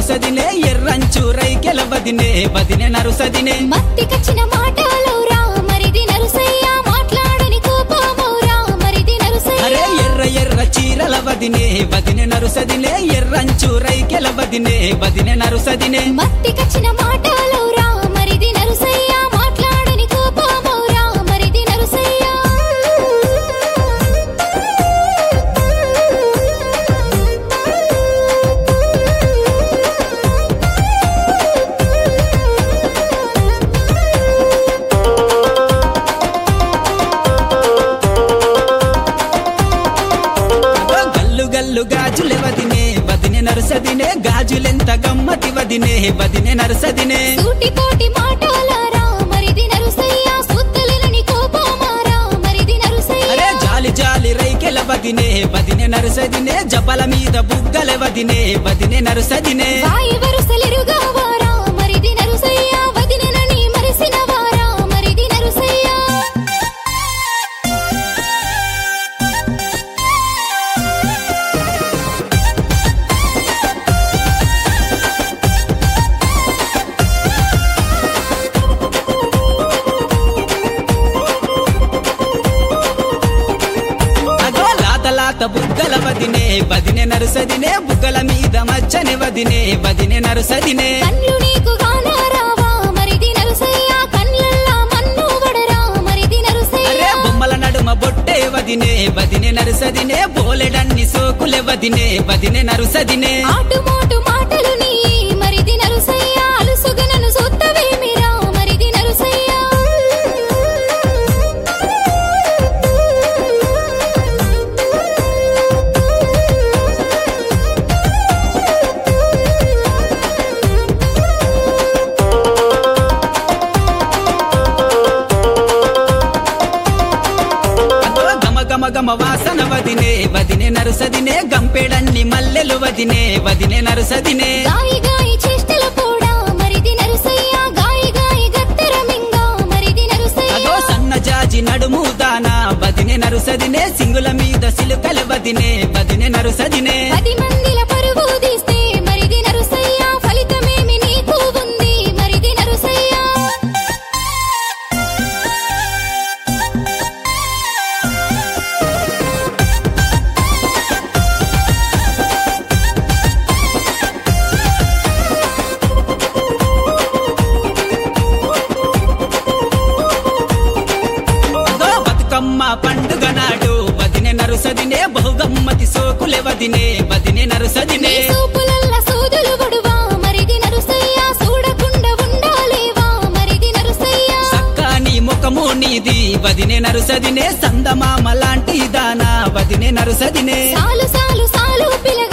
నరుసదినే ఎర్రంచు రైకెల వదినే వదినే నరుసదినే మత్తి కచ్చిన మాటలౌరా మరిది నరుసయ్య మాట్లాడని కోపమౌరా మరిది నరుసయ్య అరే ఎర్ర ఎర్ర చీరల వదినే వదినే నరుసదినే ఎర్రంచు రైకెల వదినే వదినే నరుసదినే మత్తి కచ్చిన మాటలౌరా మరిది నరుసయ్య మాట్లాడని కోపమౌరా మరిది నరుసయ్య గల్లు గల్లు గాజులే వదినే వదినే నరుసదినే గాజులెంత గమ్మతి వదినే వదినే నరుసదినే సూటిపోటి మాటలారా మరిది నరుసయ్య సుత్తలేని కోపమారా మరిది నరుసయ్య అరే జాలి జాలి రైకెల వదినే వదినే నరుసదినే జపల మీద బుగ్గల వదినే వదినే నరుసదినే వాయి వరుసలిరుగా వారా మరిది నరుసయ్య వదినని మరిసిన వారా మరిది నరుసయ్య అగో లాత లాత బుగ్గల వదినే వదినే నరుసదినే బుగ్గల మీద మచ్చని వదినే వదినే నరుసదినే కన్లు నీకు గానారావా మరిది నరుసయ్య కన్లల్లా మన్ను వడరా మరిది నరుసయ్య అరే బొమ్మల నడుమ బొట్టే వదినే వదినే నరుసదినే బోలెడన్ని సోకులే వదినే వదినే నరుసదినే ఆటుమోటు మాటలు నీ మరిది నరుసయ్య అలుసుగనను సొత్తవేమిరా మరిది నరుసయ్య అగో గమ గమ గమ వాసన వదినే వదినే నరుసదినే గంపెడన్ని మల్లెలు వదినే వదినే నరుసదినే గాయి గాయి చేష్టల పోడా మరిది నరుసయ్య గాయి గాయి గత్తెర మింగా మరిది నరుసయ్య అగో సన్న జాజి నడుము దానా వదినే నరుసదినే సింగుల మీద సిలుకల వదినే వదినే నరుసదినే 10 మందిల పరువు తీస్తే మరిది నరుసయ్య ఫలితమేమి నీకు ఉంది మరిది నరుసయ్య అగో బతుకమ్మ పండుగ నాడు వదినే నరుసదినే బహుగమ్మతి సోకులే వదినే వదినే నరుసదినే నీ సూపులల్ల సూదులు వడువా మరిది నరుసయ్య చూడకుండా ఉండాలేవా మరిది నరుసయ్య సక్కాని ముఖము నీది వదినే నరుసదినే సందమామ లాంటి దానా వదినే నరుసదినే సాలు సాలు సాలు పిల్ల